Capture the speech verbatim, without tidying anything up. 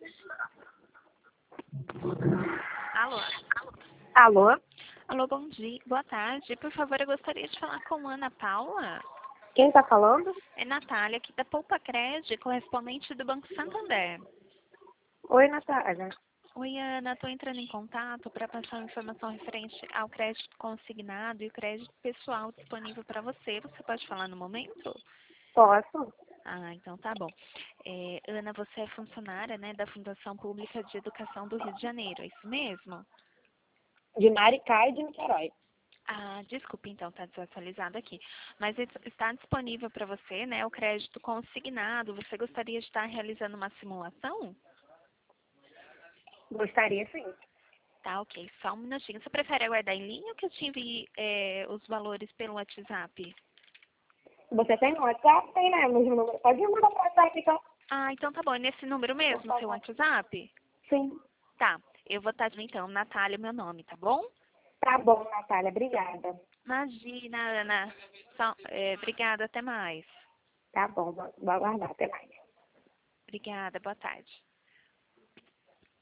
Alô? Alô? Alô, bom dia. Boa tarde. Por favor, eu gostaria de falar com Ana Paula. Quem tá falando? É Natália, aqui da Poupa Crédito, correspondente do Banco Santander. Oi, Natália. Oi, Ana. Estou entrando em contato para passar uma informação referente ao crédito consignado e o crédito pessoal disponível para você. Você pode falar no momento? Posso? Ah, então tá bom. É, Ana, você é funcionária, né, da Fundação Pública de Educação do Rio de Janeiro, é isso mesmo? De Maricá e de Niterói. Ah, desculpe, então, está desatualizado aqui. Mas es- está disponível para você, né, o crédito consignado. Você gostaria de estar realizando uma simulação? Gostaria sim. Tá, ok. Só um minutinho. Você prefere aguardar em linha ou que eu te envie eh, os valores pelo WhatsApp? Você tem no WhatsApp? Tem, né? Meu número. Pode me mandar pro WhatsApp, então. Ah, então tá bom. É nesse número Por mesmo, seu favor. WhatsApp? Sim. Tá. Eu vou estar, então, Natália, meu nome, tá bom? Tá bom, Natália. Obrigada. Imagina, Ana. Só, eh, obrigada, até mais. Tá bom. Vou vou aguardar. Até mais. Obrigada, boa tarde.